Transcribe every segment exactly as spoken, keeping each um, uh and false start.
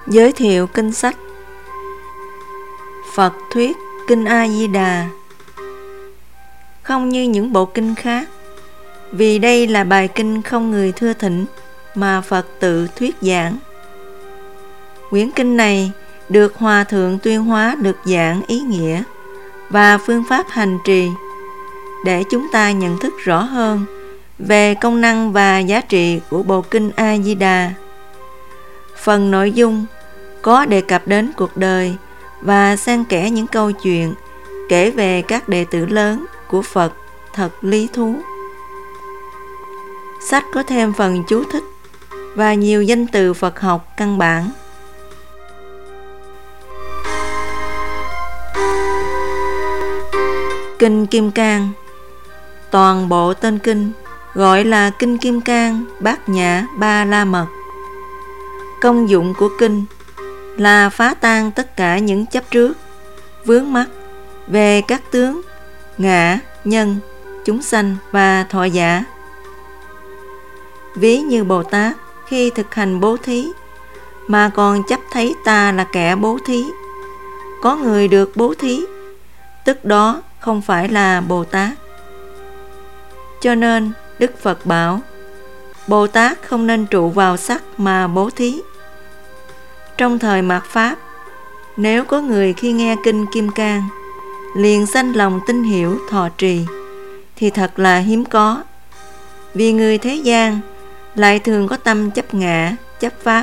Giới thiệu kinh sách. Phật thuyết Kinh A Di Đà. Không như những bộ kinh khác, vì đây là bài kinh không người thưa thỉnh mà Phật tự thuyết giảng. Quyển kinh này được Hòa Thượng tuyên hóa được giảng ý nghĩa và phương pháp hành trì để chúng ta nhận thức rõ hơn về công năng và giá trị của bộ kinh A Di Đà. Phần nội dung có đề cập đến cuộc đời và xen kẽ những câu chuyện kể về các đệ tử lớn của Phật thật lý thú. Sách có thêm phần chú thích và nhiều danh từ Phật học căn bản. Kinh Kim Cang. Toàn bộ tên kinh gọi là Kinh Kim Cang Bát Nhã Ba La Mật. Công dụng của kinh là phá tan tất cả những chấp trước, vướng mắc về các tướng, ngã, nhân, chúng sanh và thọ giả. Ví như Bồ Tát khi thực hành bố thí mà còn chấp thấy ta là kẻ bố thí, có người được bố thí, tức đó không phải là Bồ Tát. Cho nên Đức Phật bảo Bồ Tát không nên trụ vào sắc mà bố thí. Trong thời mạt Pháp, nếu có người khi nghe kinh Kim Cang liền sanh lòng tin hiểu thọ trì thì thật là hiếm có, vì người thế gian lại thường có tâm chấp ngã, chấp pháp.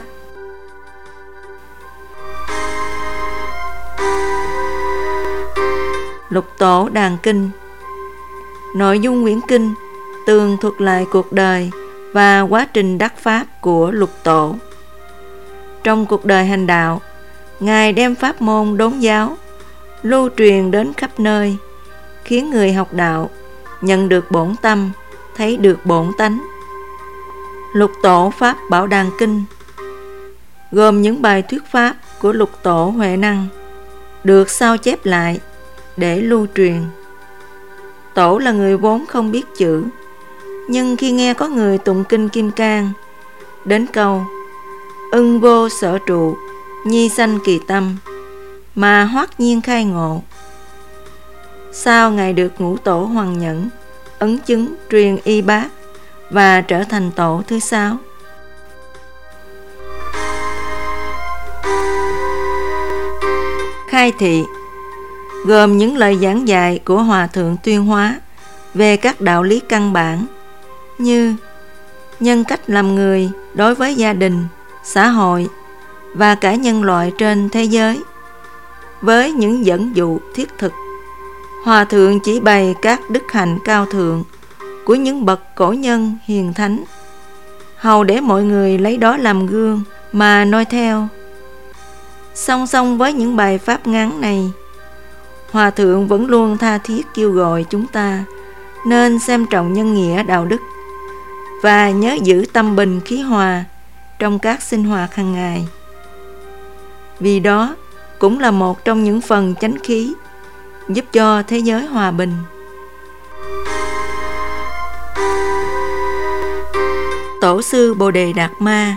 Lục Tổ Đàn Kinh. Nội dung quyển kinh tường thuật lại cuộc đời và quá trình đắc pháp của Lục Tổ. Trong cuộc đời hành đạo, Ngài đem pháp môn đốn giáo lưu truyền đến khắp nơi, khiến người học đạo nhận được bổn tâm, thấy được bổn tánh. Lục Tổ Pháp Bảo Đàn Kinh gồm những bài thuyết pháp của Lục Tổ Huệ Năng được sao chép lại để lưu truyền. Tổ là người vốn không biết chữ, nhưng khi nghe có người tụng kinh Kim Cang đến câu ưng vô sở trụ, nhi sanh kỳ tâm, mà hoát nhiên khai ngộ. Sau Ngài được Ngũ Tổ Hoằng Nhẫn ấn chứng truyền y bát và trở thành tổ thứ sáu. Khai thị gồm những lời giảng dạy của Hòa Thượng tuyên hóa về các đạo lý căn bản như nhân cách làm người đối với gia đình, xã hội và cả nhân loại trên thế giới. Với những dẫn dụ thiết thực, Hòa Thượng chỉ bày các đức hạnh cao thượng của những bậc cổ nhân hiền thánh, hầu để mọi người lấy đó làm gương mà noi theo. Song song với những bài pháp ngắn này, Hòa Thượng vẫn luôn tha thiết kêu gọi chúng ta nên xem trọng nhân nghĩa đạo đức và nhớ giữ tâm bình khí hòa trong các sinh hoạt hàng ngày. Vì đó cũng là một trong những phần chánh khí giúp cho thế giới hòa bình. Tổ sư Bồ Đề Đạt Ma.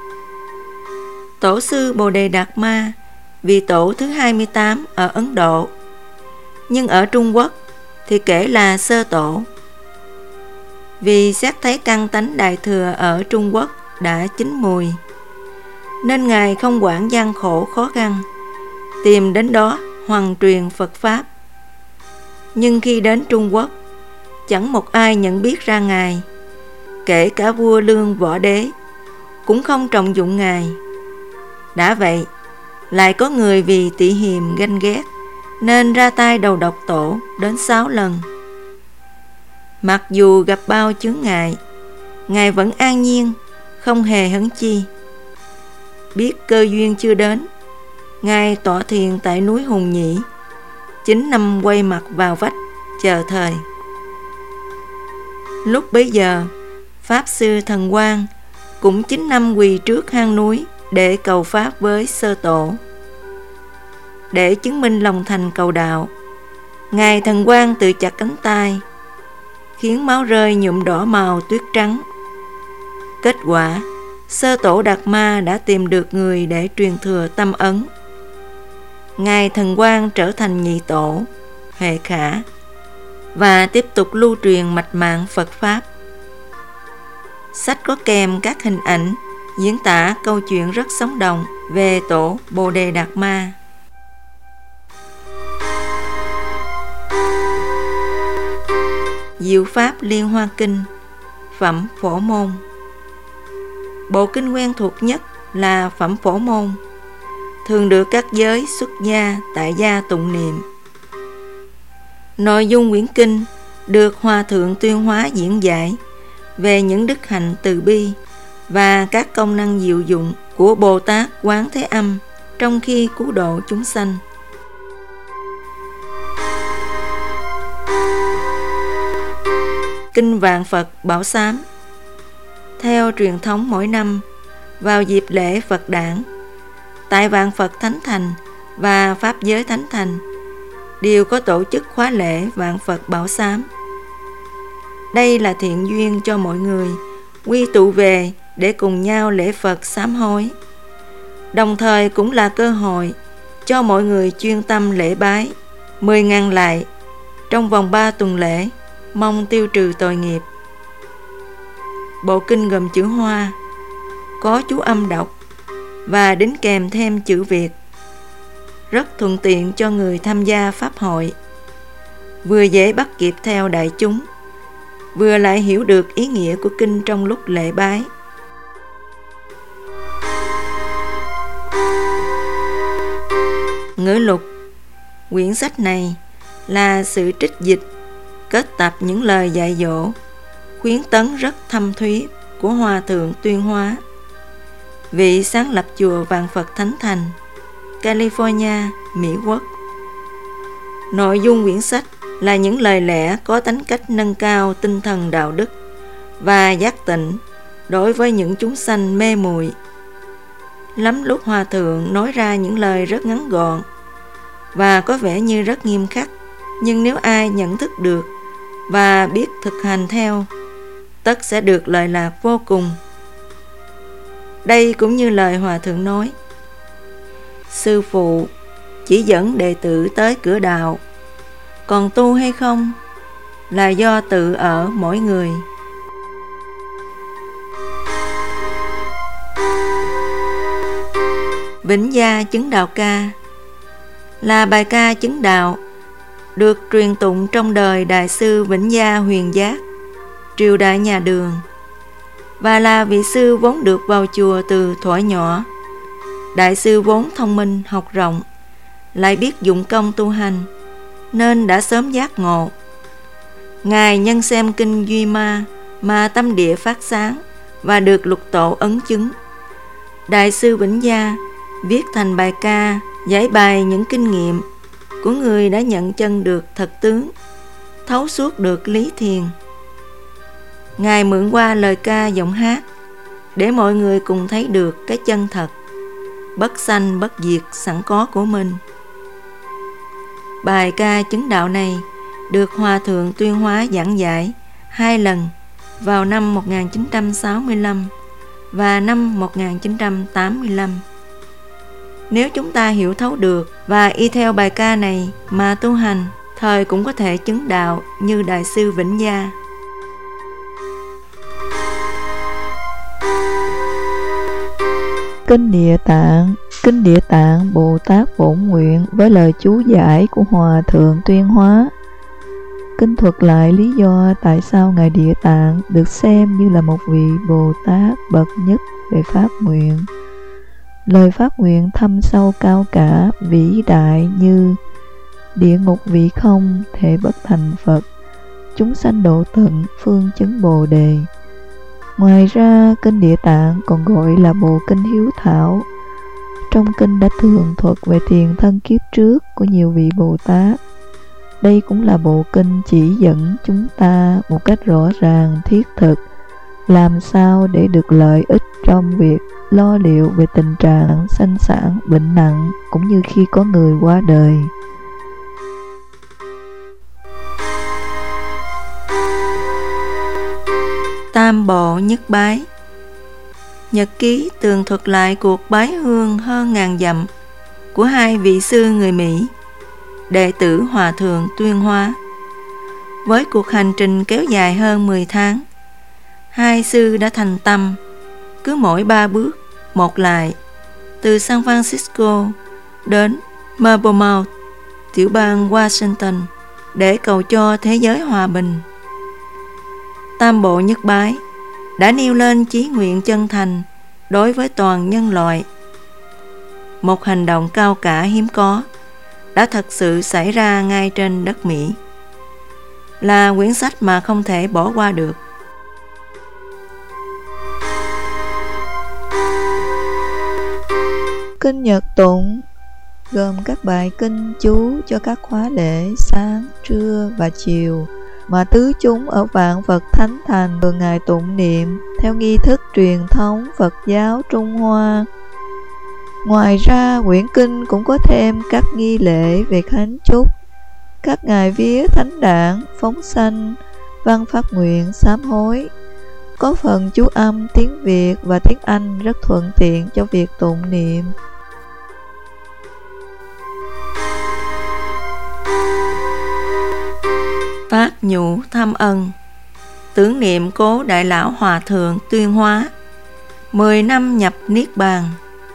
Tổ sư Bồ Đề Đạt Ma vị tổ thứ hai mươi tám ở Ấn Độ, nhưng ở Trung Quốc thì kể là sơ tổ. Vì xét thấy căn tánh đại thừa ở Trung Quốc đã chín mùi, nên Ngài không quản gian khổ khó khăn, tìm đến đó hoằng truyền Phật Pháp. Nhưng khi đến Trung Quốc, chẳng một ai nhận biết ra Ngài, kể cả vua Lương Võ Đế cũng không trọng dụng Ngài. Đã vậy, lại có người vì tị hiềm ganh ghét nên ra tay đầu độc tổ đến sáu lần. Mặc dù gặp bao chướng ngại, Ngài vẫn an nhiên, không hề hấn chi. Biết cơ duyên chưa đến, Ngài tọa thiền tại núi Hùng Nhĩ, chín năm quay mặt vào vách, chờ thời. Lúc bấy giờ, Pháp Sư Thần Quang cũng chín năm quỳ trước hang núi để cầu Pháp với sơ tổ. Để chứng minh lòng thành cầu đạo, Ngài Thần Quang tự chặt cánh tay, khiến máu rơi nhuộm đỏ màu tuyết trắng. Kết quả, Sơ tổ Đạt Ma đã tìm được người để truyền thừa tâm ấn. Ngài Thần Quang trở thành nhị tổ, Huệ Khả, và tiếp tục lưu truyền mạch mạng Phật Pháp. Sách có kèm các hình ảnh diễn tả câu chuyện rất sống động về tổ Bồ Đề Đạt Ma. Diệu Pháp Liên Hoa Kinh, Phẩm Phổ Môn. Bộ kinh quen thuộc nhất là Phẩm Phổ Môn, thường được các giới xuất gia tại gia tụng niệm. Nội dung quyển kinh được Hòa Thượng Tuyên Hóa diễn giải về những đức hạnh từ bi và các công năng diệu dụng của Bồ Tát Quán Thế Âm trong khi cứu độ chúng sanh. Kinh Vạn Phật Bảo Sám. Theo truyền thống mỗi năm, vào dịp lễ Phật đản, tại Vạn Phật Thánh Thành và Pháp Giới Thánh Thành đều có tổ chức khóa lễ Vạn Phật Bảo Sám. Đây là thiện duyên cho mọi người quy tụ về để cùng nhau lễ Phật sám hối, đồng thời cũng là cơ hội cho mọi người chuyên tâm lễ bái mười ngàn lại trong vòng ba tuần lễ, mong tiêu trừ tội nghiệp. Bộ kinh gồm chữ Hoa, có chú âm đọc và đính kèm thêm chữ Việt, rất thuận tiện cho người tham gia pháp hội, vừa dễ bắt kịp theo đại chúng, vừa lại hiểu được ý nghĩa của kinh trong lúc lễ bái. Ngữ lục. Quyển sách này là sự trích dịch, kết tập những lời dạy dỗ, khuyến tấn rất thâm thúy của Hòa Thượng Tuyên Hóa, vị sáng lập chùa Vạn Phật Thánh Thành, California, Mỹ Quốc. Nội dung quyển sách là những lời lẽ có tính cách nâng cao tinh thần đạo đức và giác tỉnh đối với những chúng sanh mê muội. Lắm lúc Hòa Thượng nói ra những lời rất ngắn gọn và có vẻ như rất nghiêm khắc, nhưng nếu ai nhận thức được và biết thực hành theo, tất sẽ được lợi lạc vô cùng. Đây cũng như lời Hòa Thượng nói: sư phụ chỉ dẫn đệ tử tới cửa đạo, còn tu hay không là do tự ở mỗi người. Vĩnh Gia Chứng Đạo Ca là bài ca chứng đạo được truyền tụng trong đời Đại sư Vĩnh Gia Huyền Giác, triều đại nhà Đường, và là vị sư vốn được vào chùa từ thuở nhỏ. Đại sư vốn thông minh học rộng, lại biết dụng công tu hành, nên đã sớm giác ngộ. Ngài nhân xem kinh Duy Ma mà tâm địa phát sáng và được lục tổ ấn chứng. Đại sư Vĩnh Gia viết thành bài ca giải bày những kinh nghiệm của người đã nhận chân được thật tướng, thấu suốt được lý thiền. Ngài mượn qua lời ca giọng hát để mọi người cùng thấy được cái chân thật, bất sanh bất diệt sẵn có của mình. Bài ca chứng đạo này được Hòa Thượng Tuyên Hóa giảng giải hai lần vào năm một nghìn chín trăm sáu mươi lăm và năm một nghìn chín trăm tám mươi lăm. Nếu chúng ta hiểu thấu được và y theo bài ca này mà tu hành, thời cũng có thể chứng đạo như Đại sư Vĩnh Gia. Kinh Địa Tạng. Kinh Địa Tạng Bồ Tát Bổn Nguyện với lời chú giải của Hòa Thượng Tuyên Hóa. Kinh thuật lại lý do tại sao Ngài Địa Tạng được xem như là một vị Bồ Tát bậc nhất về pháp nguyện. Lời pháp nguyện thâm sâu cao cả, vĩ đại như: địa ngục vị không, thể bất thành Phật, chúng sanh độ tận, phương chứng Bồ Đề. Ngoài ra, Kinh Địa Tạng còn gọi là Bộ Kinh Hiếu Thảo. Trong kinh đã tường thuật về tiền thân kiếp trước của nhiều vị Bồ Tát. Đây cũng là bộ kinh chỉ dẫn chúng ta một cách rõ ràng, thiết thực, làm sao để được lợi ích trong việc lo liệu về tình trạng sanh sản, bệnh nặng, cũng như khi có người qua đời. Tam Bộ Nhất Bái. Nhật ký tường thuật lại cuộc bái hương hơn ngàn dặm của hai vị sư người Mỹ, đệ tử Hòa Thượng Tuyên Hóa. Với cuộc hành trình kéo dài hơn mười tháng, hai sư đã thành tâm, cứ mỗi ba bước, một lại, từ San Francisco đến Marble Mount, tiểu bang Washington, để cầu cho thế giới hòa bình. Tam bộ nhất bái đã nêu lên chí nguyện chân thành đối với toàn nhân loại. Một hành động cao cả hiếm có đã thật sự xảy ra ngay trên đất Mỹ, là quyển sách mà không thể bỏ qua được. Kinh Nhật Tụng gồm các bài kinh chú cho các khóa lễ sáng, trưa và chiều mà tứ chúng ở Vạn Phật Thánh Thành thường ngày tụng niệm theo nghi thức truyền thống Phật giáo Trung Hoa. Ngoài ra, quyển kinh cũng có thêm các nghi lễ về khánh chúc, các ngài vía thánh đản, phóng sanh, văn phát nguyện, sám hối. Có phần chú âm tiếng Việt và tiếng Anh rất thuận tiện cho việc tụng niệm. Phát nhũ thăm ân, tưởng niệm cố Đại Lão Hòa Thượng Tuyên Hóa, mười năm nhập Niết Bàn,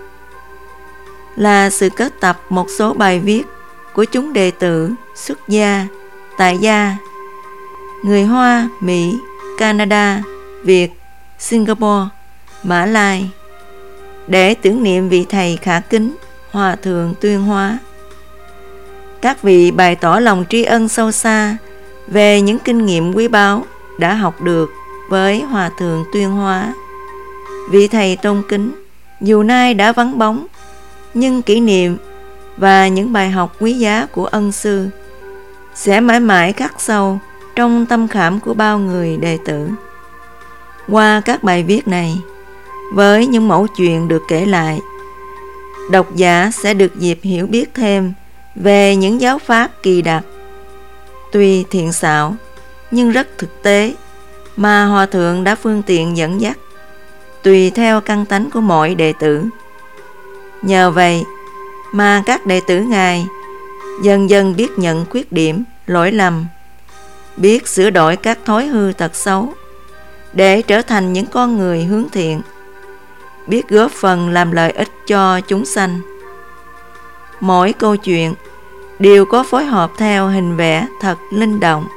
là sự kết tập một số bài viết của chúng đệ tử xuất gia, tại gia, người Hoa, Mỹ, Canada, Việt, Singapore, Mã Lai, để tưởng niệm vị thầy khả kính Hòa Thượng Tuyên Hóa. Các vị bày tỏ lòng tri ân sâu xa về những kinh nghiệm quý báu đã học được với Hòa Thượng Tuyên Hóa. Vị thầy tôn kính dù nay đã vắng bóng, nhưng kỷ niệm và những bài học quý giá của ân sư sẽ mãi mãi khắc sâu trong tâm khảm của bao người đệ tử. Qua các bài viết này, với những mẩu chuyện được kể lại, độc giả sẽ được dịp hiểu biết thêm về những giáo pháp kỳ đặc, tuy thiện xảo nhưng rất thực tế, mà Hòa Thượng đã phương tiện dẫn dắt tùy theo căn tánh của mỗi đệ tử. Nhờ vậy mà các đệ tử Ngài dần dần biết nhận khuyết điểm, lỗi lầm, biết sửa đổi các thói hư tật xấu để trở thành những con người hướng thiện, biết góp phần làm lợi ích cho chúng sanh. Mỗi câu chuyện đều có phối hợp theo hình vẽ thật linh động.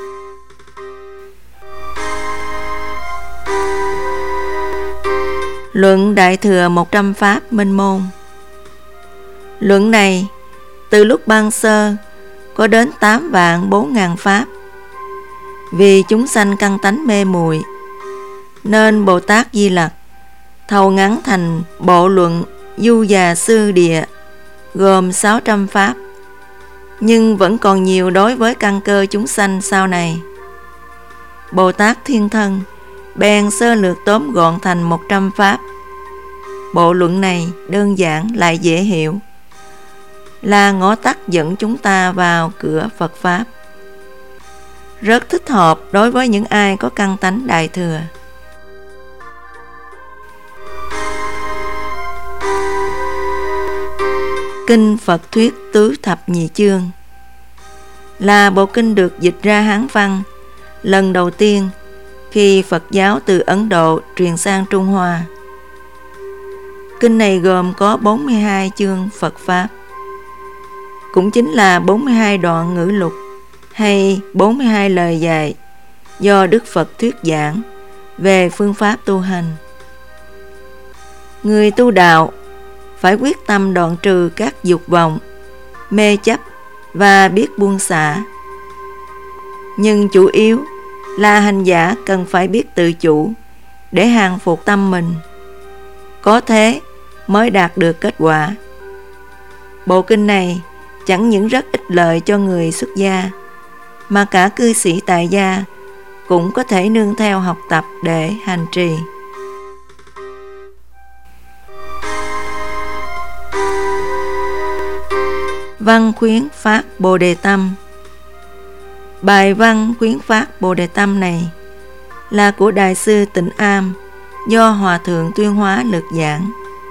Luận Đại Thừa một trăm Pháp Minh Môn. Luận này từ lúc ban sơ có đến tám vạn bốn ngàn Pháp. Vì chúng sanh căn tánh mê muội, nên Bồ Tát Di Lặc thâu ngắn thành bộ luận Du Già Sư Địa, gồm sáu trăm Pháp, nhưng vẫn còn nhiều đối với căn cơ chúng sanh sau này. Bồ Tát Thiên Thân bèn sơ lược tóm gọn thành một trăm Pháp. Bộ luận này đơn giản lại dễ hiểu, là ngõ tắt dẫn chúng ta vào cửa Phật Pháp, rất thích hợp đối với những ai có căn tánh Đại Thừa. Kinh Phật Thuyết Tứ Thập Nhị Chương là bộ kinh được dịch ra Hán văn lần đầu tiên khi Phật giáo từ Ấn Độ truyền sang Trung Hoa. Kinh này gồm có bốn mươi hai chương Phật Pháp, cũng chính là bốn mươi hai đoạn ngữ lục hay bốn mươi hai lời dạy do Đức Phật thuyết giảng về phương pháp tu hành. Người tu đạo phải quyết tâm đoạn trừ các dục vọng, mê chấp và biết buông xả. Nhưng chủ yếu là hành giả cần phải biết tự chủ để hàng phục tâm mình, có thế mới đạt được kết quả. Bộ kinh này chẳng những rất ích lợi cho người xuất gia, mà cả cư sĩ tại gia cũng có thể nương theo học tập để hành trì. Văn khuyến phát Bồ Đề Tâm. Bài văn khuyến phát Bồ Đề Tâm này là của Đại sư Tịnh Am do Hòa Thượng Tuyên Hóa lược giảng.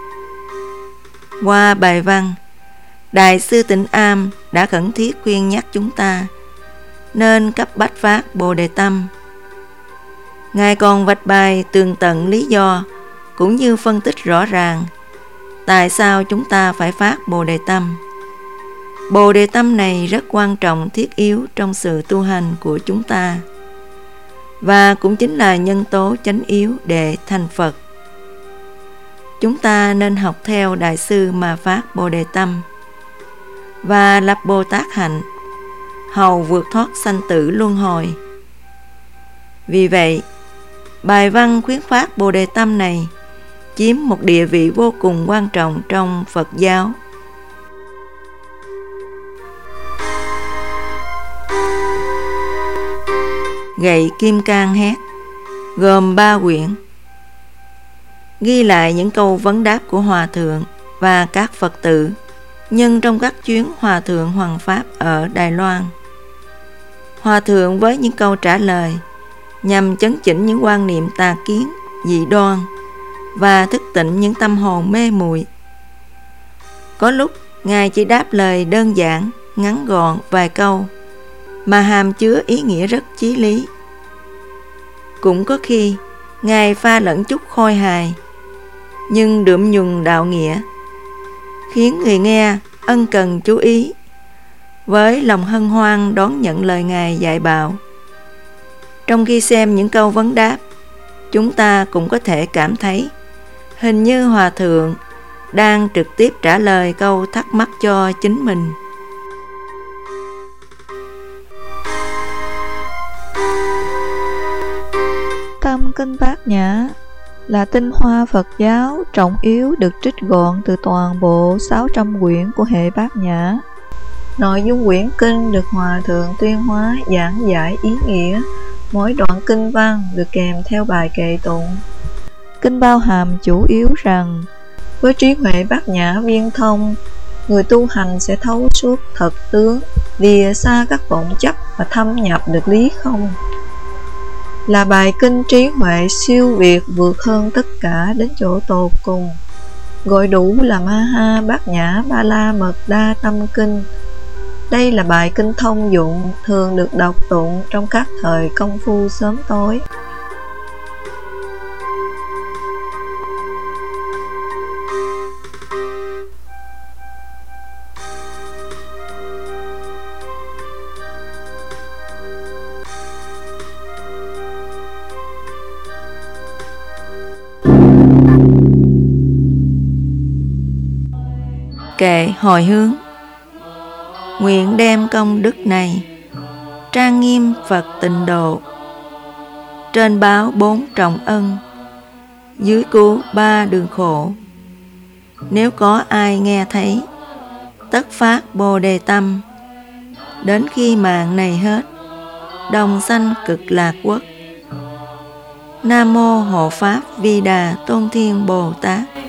Qua bài văn, Đại sư Tịnh Am đã khẩn thiết khuyên nhắc chúng ta nên cấp bách phát Bồ Đề Tâm. Ngài còn vạch bài tường tận lý do cũng như phân tích rõ ràng tại sao chúng ta phải phát Bồ Đề Tâm. Bồ Đề Tâm này rất quan trọng thiết yếu trong sự tu hành của chúng ta, và cũng chính là nhân tố chánh yếu để thành Phật. Chúng ta nên học theo Đại sư mà phát Bồ Đề Tâm và lập Bồ Tát hạnh, hầu vượt thoát sanh tử luân hồi. Vì vậy, bài văn khuyến phát Bồ Đề Tâm này chiếm một địa vị vô cùng quan trọng trong Phật giáo. Gậy Kim Cang Hét gồm ba quyển, ghi lại những câu vấn đáp của Hòa Thượng và các Phật tử nhân trong các chuyến Hòa Thượng Hoằng Pháp ở Đài Loan. Hòa Thượng với những câu trả lời nhằm chấn chỉnh những quan niệm tà kiến, dị đoan và thức tỉnh những tâm hồn mê muội. Có lúc Ngài chỉ đáp lời đơn giản, ngắn gọn vài câu mà hàm chứa ý nghĩa rất chí lý. Cũng có khi Ngài pha lẫn chút khôi hài nhưng đượm nhuần đạo nghĩa, khiến người nghe ân cần chú ý, với lòng hân hoan đón nhận lời Ngài dạy bảo. Trong khi xem những câu vấn đáp, chúng ta cũng có thể cảm thấy hình như Hòa Thượng đang trực tiếp trả lời câu thắc mắc cho chính mình. Tâm Kinh Bát Nhã là tinh hoa Phật giáo trọng yếu được trích gọn từ toàn bộ sáu trăm quyển của hệ Bát Nhã. Nội dung quyển kinh được Hòa Thượng Tuyên Hóa giảng giải ý nghĩa mỗi đoạn kinh văn được kèm theo bài kệ tụng. Kinh bao hàm chủ yếu rằng với trí huệ Bát Nhã viên thông, người tu hành sẽ thấu suốt thật tướng, lìa xa các vọng chấp và thâm nhập được lý không. Là bài kinh trí huệ siêu việt vượt hơn tất cả đến chỗ tột cùng, gọi đủ là Maha Bát Nhã Ba La Mật Đa Tâm Kinh. Đây là bài kinh thông dụng thường được đọc tụng trong các thời công phu sớm tối. Kệ hồi hướng. Nguyện đem công đức này trang nghiêm Phật tịnh độ, trên báo bốn trọng ân, dưới cứu ba đường khổ. Nếu có ai nghe thấy, tất phát Bồ Đề Tâm, đến khi mạng này hết, đồng sanh cực lạc quốc. Nam mô Hộ Pháp Vi Đà Tôn Thiên Bồ Tát.